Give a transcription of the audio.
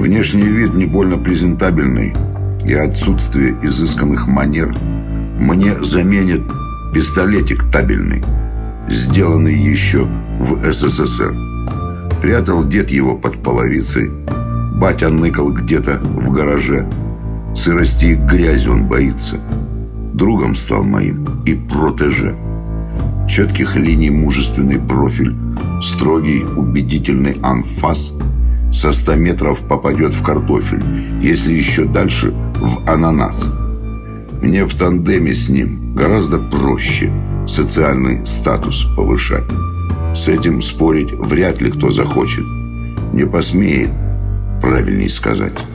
Внешний вид не больно презентабельный и отсутствие изысканных манер мне заменит пистолетик табельный, сделанный еще в СССР. Прятал дед его под половицей, батя ныкал где-то в гараже. Сырости и грязи он боится. Другом стал моим и протеже. Четких линий мужественный профиль, строгий убедительный анфас. Со 100 метров попадет в картофель, если еще дальше в ананас. Мне в тандеме с ним гораздо проще социальный статус повышать. С этим спорить вряд ли кто захочет. Не посмеет, правильней сказать.